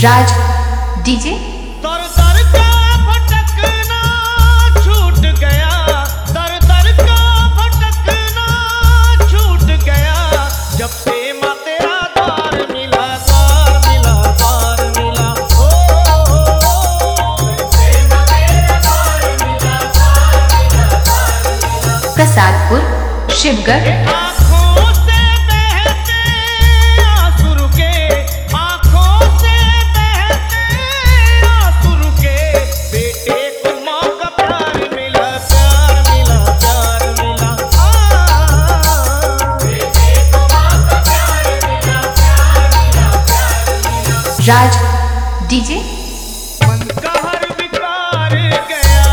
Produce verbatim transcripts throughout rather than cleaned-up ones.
राज DJ. दर दर का भटकना छूट गया, दर दर का भटकना छूट गया, जब से माँ तेरा द्वार मिला, द्वार मिला, द्वार मिला। ओ, जब से माँ तेरा द्वार मिला, द्वार मिला, द्वार मिला। प्रसादपुर शिवगढ़। राज डीजे। मन का हर विकार गया,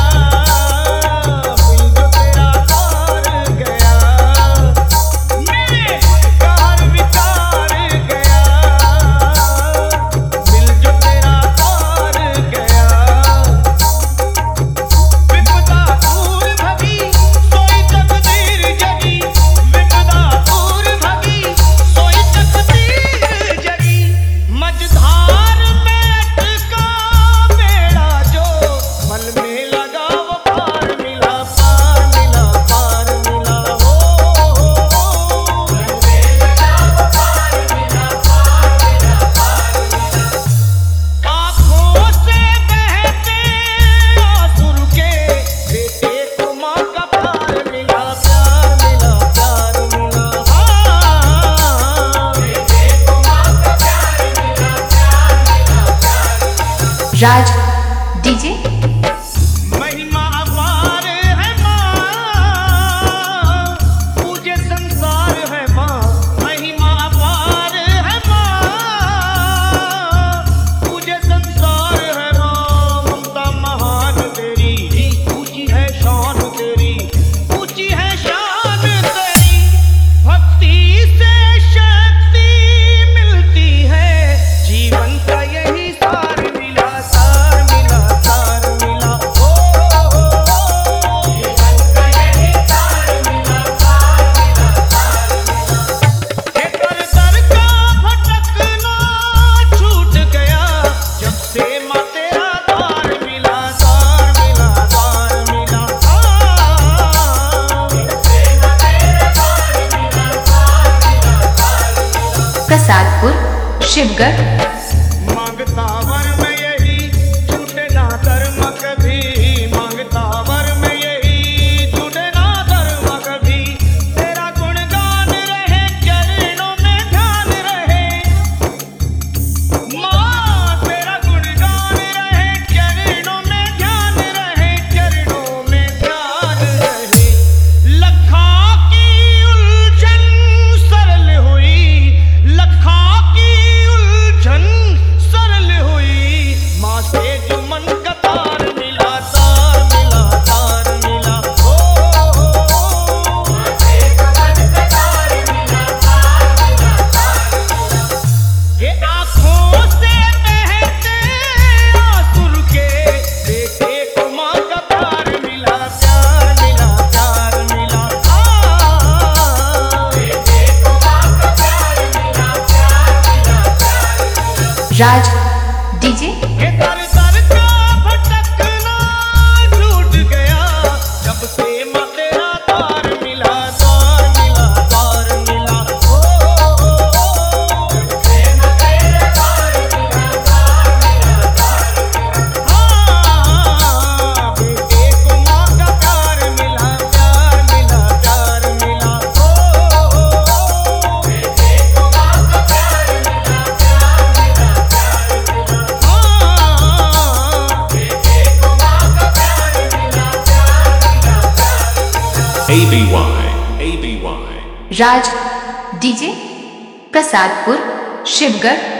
दिल जो तेरा तार गया, मेरे मन का हर विकार गया, दिल जो तेरा तार गया। विपदा दूर भगी सोई तकदीर जगी, विपदा दूर भगी सोई तकदीर जगी। मझधार में अटका बेड़ा जो मन में लगा, वो पार मिला, पार मिला, पार मिला। हो मन में लगा, वो पार मिला, पार मिला, पार मिला। आँखों से बहते आंसू रुके, बेटे को माँ का प्यार मिला, प्यार मिला, प्यार मिला। हाँ, बेटे को माँ का प्यार मिला, प्यार मिला, प्यार मिला। राज डीजे। महिमा अपार है माँ, पूजे संसार है माँ। महिमा अपार है माँ, पूजे संसार है माँ। ममता महान तेरी, ऊंची है शान तेरी, ऊंची है शान तेरी। भक्ति से शक्ति मिलती है, जीवन का यही सार मिला, सार मिला, सार मिला। ओ, जीवन का यही सार मिला, सार मिला, सार मिला। हे दर दर का भटकना छूट गया, जब से माँ तेरा द्वार मिला, द्वार मिला, द्वार मिला। हाँ, जब से माँ तेरा द्वार मिला, द्वार मिला, द्वार मिला। प्रसादपुर शिवगढ़। मांगता वर में यही छूटे ना धर्म कभी, मांगता वर में यही छूटे ना धर्म कभी। तेरा गुणगान रहे, चरणों में ध्यान रहे माँ, तेरा गुणगान रहे, चरणों में ध्यान रहे, चरणों में ध्यान रहे। लखा की उलझन सरल हुई, लखा की उलझन सरल हुई, माँ से जो मन का तार मिला, तार मिला, तार मिला। ओ, माँ से जो मन का तार मिला, तार मिला, तार मिला। ये आँखों से बहते आंसू रुके, बेटे को माँ का प्यार मिला, प्यार मिला, प्यार मिला। हाँ, बेटे को माँ का प्यार मिला, प्यार मिला, प्यार मिला। राज डीजे। हे दर दर का भटकना छूट गया, जब से माँ तेरा द्वार मिला, द्वार मिला, द्वार मिला। ओ, जब से माँ तेरा द्वार मिला, द्वार मिला, द्वार मिला। हाँ, बेटे को माँ का प्यार मिला, प्यार मिला, प्यार मिला। ओ, बेटे को माँ का प्यार मिला, प्यार मिला, प्यार मिला। हाँ, बेटे को माँ का प्यार मिला, प्यार मिला, प्यार मिला। A B Y A B Y Raj DJ. Prasadpur Shivgarh.